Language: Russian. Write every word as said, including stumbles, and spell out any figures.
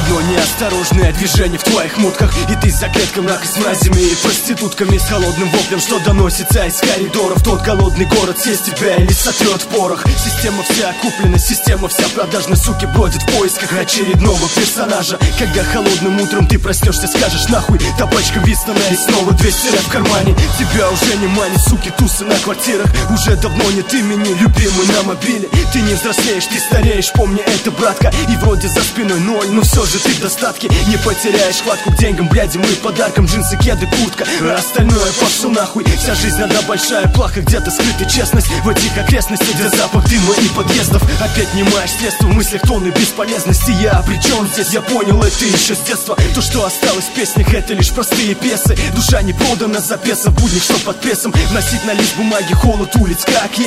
одно неосторожное движение в твоих мутках, и ты за клетком рака с мразями и проститутками, с холодным воплем, что доносится из коридоров. Тот голодный город съест тебя или сотрет в порох. Система вся куплена, система вся продажна, суки бродят в поисках очередного персонажа. Когда холодным утром ты проснешься, скажешь нахуй, табачка Вистона и снова двести рэп в кармане. Тебя уже не манит, суки, тусы на квартирах. Уже давно нет имени, любимый на мобиле. Ты не взрослеешь, ты стареешь, помни это, братка. И вроде за спиной ноль, но все же ты в достатке. Не потеряешь хватку к деньгам, блядям и подаркам. Джинсы, кеды, куртка, а остальное пошло нахуй. Вся жизнь одна большая плаха, где-то скрыта честность. В этих окрестностях, где запах дыма и подъездов. Опять не маешь средства, в мыслях тонны бесполезности. Я обречен здесь, я понял это еще с детства. То, что осталось в песнях, это лишь простые пьесы. Душа не продана за песо в буднях, что под прессом. Вносить на лист бумаги холод улиц, как я.